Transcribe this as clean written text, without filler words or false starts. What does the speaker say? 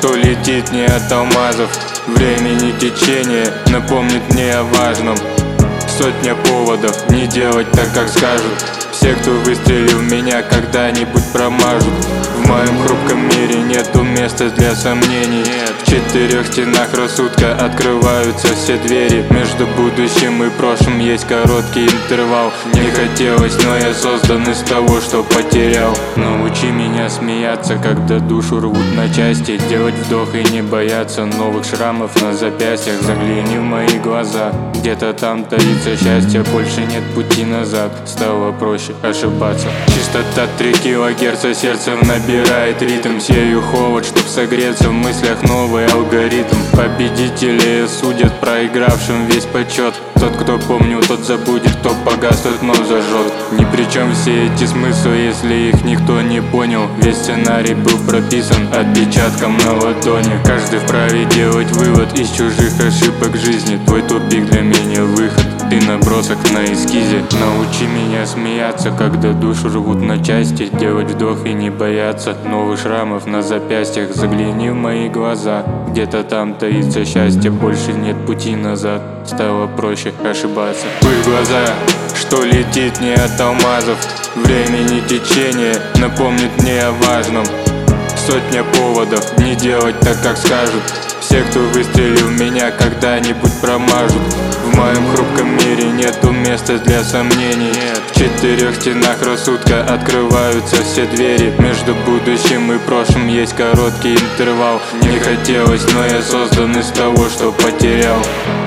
что летит не от алмазов. Времени течение напомнит мне о важном. Сотня поводов не делать так, как скажут. Все, кто выстрелил в меня, когда-нибудь промажут. В моем хрупком мире нету места для сомнений. В четырех стенах рассудка открываются все двери. Между будущим и прошлым есть короткий интервал. Не хотелось, но я создан из того, что потерял. Научи меня смеяться, когда душу рвут на части. Делать вдох и не бояться новых шрамов на запястьях. Загляни в мои глаза, где-то там таится счастье. Больше нет пути назад, стало проще ошибаться. Частота 3 килогерца сердцем набирает ритм. Сею холод, чтоб согреться, в мыслях новый алгоритм. Победители судят проигравшим весь почет. Тот, кто помнил, тот забудет, кто погас, тот вновь зажжет. Ни при чем все эти смыслы, если их никто не понял. Весь сценарий был прописан отпечатком на ладони. Каждый вправе делать вывод из чужих ошибок жизни. Твой тупик для меня выход, ты набросок на эскизе. Научи меня смеяться, когда душу рвут на части. Делать вдох и не бояться новых шрамов на запястьях. Загляни в мои глаза, где-то там таится счастье. Больше нет пути назад, стало проще ошибаться. В их глаза, что летит не от алмазов. Времени течение напомнит мне о важном. Сотня поводов не делать так, как скажут. Все, кто выстрелил в меня, когда-нибудь промажут. В моем хрупком мире нету места для сомнений. В четырех стенах рассудка открываются все двери. Между будущим и прошлым есть короткий интервал. Не хотелось, но я создан из того, что потерял.